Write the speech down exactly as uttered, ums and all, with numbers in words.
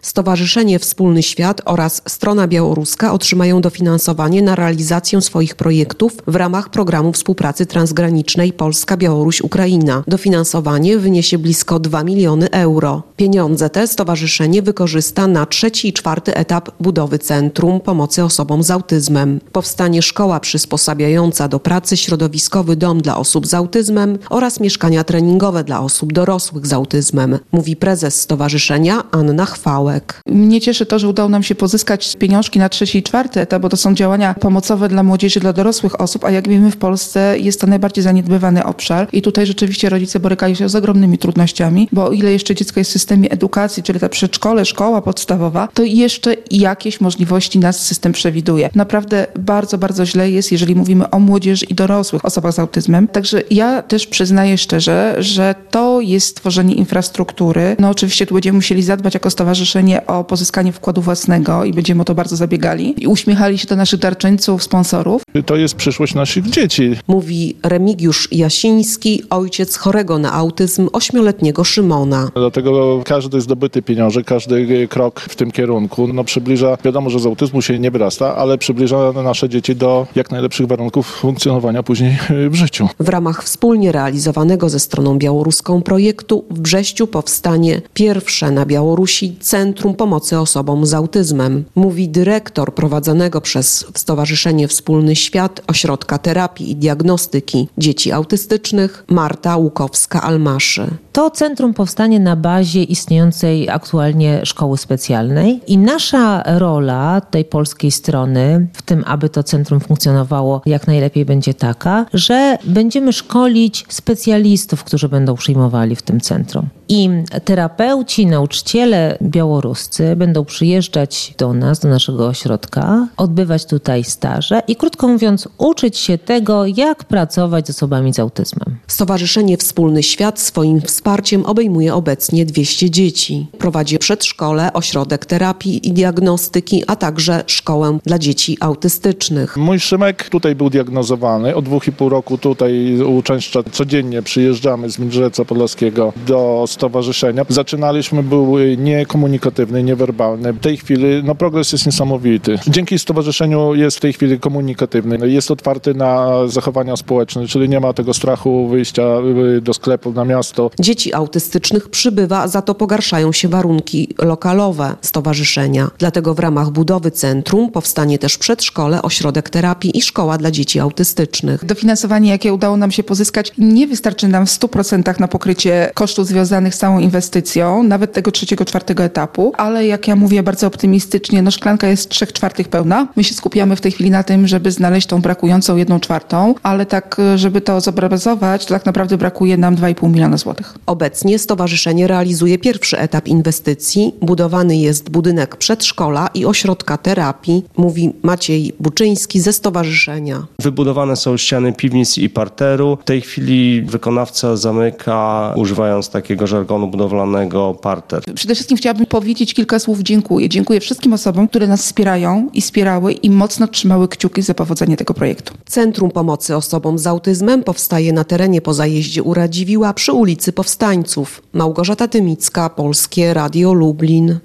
Stowarzyszenie Wspólny Świat oraz strona białoruska otrzymają dofinansowanie na realizację swoich projektów w ramach programu współpracy transgranicznej Polska-Białoruś-Ukraina. Dofinansowanie wyniesie blisko dwa miliony euro. Pieniądze te stowarzyszenie wykorzysta na trzeci i czwarty etap budowy Centrum Pomocy Osobom z Autyzmem. Powstanie szkoła przysposabiająca do pracy, środowiskowy dom dla osób z autyzmem oraz mieszkania treningowe dla osób dorosłych z autyzmem, mówi prezes stowarzyszenia Anna Chwałek. Mnie cieszy to, że udało nam się pozyskać pieniążki na trzeci i czwarty etap, bo to są działania pomocowe dla młodzieży, dla dorosłych osób, a jak wiemy w Polsce jest to najbardziej zaniedbywany obszar i tutaj rzeczywiście rodzice borykają się z ogromnymi trudnościami, bo o ile jeszcze dziecko jest w systemie edukacji, czyli ta przedszkole, szkoła podstawowa, to jeszcze jakieś możliwości nas system przewiduje. Naprawdę bardzo, bardzo źle jest, jeżeli mówimy o młodzieży i dorosłych osobach z autyzmem. Także ja też przyznaję szczerze, że to jest tworzenie infrastruktury. No oczywiście tu będziemy musieli zadbać jako stowarzyszenie o pozyskanie wkładu własnego i będziemy o to bardzo zabiegali i uśmiechali się do naszych darczyńców, sponsorów. To jest przyszłość naszych dzieci. Mówi Remigiusz Jasiński, ojciec chorego na autyzm ośmioletniego Szymona. Dlatego każdy zdobyty pieniążek, każdy krok w tym kierunku no, przybliża, wiadomo, że z autyzmu się nie wyrasta, ale przybliża nasze dzieci do jak najlepszych warunków funkcjonowania później w życiu. W ramach wspólnie realizowanego ze stroną białoruską projektu w Brześciu powstanie pierwsze na Białorusi Centrum Pomocy Osobom z Autyzmem, mówi dyrektor prowadzonego przez Stowarzyszenie Wspólny Świat Ośrodka Terapii i Diagnostyki Dzieci Autystycznych Marta Łukowska-Almaszy. To centrum powstanie na bazie istniejącej aktualnie szkoły specjalnej i nasza rola tej polskiej strony w tym, aby to centrum funkcjonowało jak najlepiej, będzie taka, że będziemy szkolić specjalistów, którzy będą przyjmowali w tym centrum. I terapeuci, nauczyciele białoruscy będą przyjeżdżać do nas, do naszego ośrodka, odbywać tutaj staże i krótko mówiąc uczyć się tego, jak pracować z osobami z autyzmem. Stowarzyszenie Wspólny Świat swoim wsparciem obejmuje obecnie dwieście dzieci. Prowadzi przedszkole, ośrodek terapii i diagnostyki, a także szkołę dla dzieci autystycznych. Mój Szymek tutaj był diagnozowany. Od dwóch i pół roku tutaj uczęszcza codziennie przyjeżdżamy z Mindrzeca Podlaskiego do stowarzyszenia. Zaczynaliśmy, był niekomunikatywny, niewerbalny. W tej chwili no, progres jest niesamowity. Dzięki stowarzyszeniu jest w tej chwili komunikatywny. Jest otwarty na zachowania społeczne, czyli nie ma tego strachu wyjścia do sklepu, na miasto. Dzieci autystycznych przybywa, za to pogarszają się warunki lokalowe stowarzyszenia. Dlatego w ramach budowy centrum powstanie też przedszkole, ośrodek terapii i szkoła dla dzieci autystycznych. Dofinansowanie, jakie udało nam się pozyskać, nie wystarczy nam w stu procentach na pokrycie kosztów związanych z całą inwestycją, nawet tego trzeciego, czwartego etapu, ale jak ja mówię bardzo optymistycznie, no szklanka jest trzech czwartych pełna. My się skupiamy w tej chwili na tym, żeby znaleźć tą brakującą jedną czwartą, ale tak, żeby to zobrazować, to tak naprawdę brakuje nam dwa i pół miliona złotych. Obecnie stowarzyszenie realizuje pierwszy etap inwestycji. Budowany jest budynek przedszkola i ośrodka terapii, mówi Maciej Buczyński ze stowarzyszenia. Wybudowane są ściany piwnic i parteru. W tej chwili wykonawca zamyka, używając takiego żargonu budowlanego, parter. Przede wszystkim chciałabym powiedzieć kilka słów dziękuję. Dziękuję wszystkim osobom, które nas wspierają i wspierały i mocno trzymały kciuki za powodzenie tego projektu. Centrum Pomocy Osobom z Autyzmem powstaje na terenie po zajeździe u Radziwiłła przy ulicy Powstańców. Małgorzata Tymicka, Polskie Radio Lublin.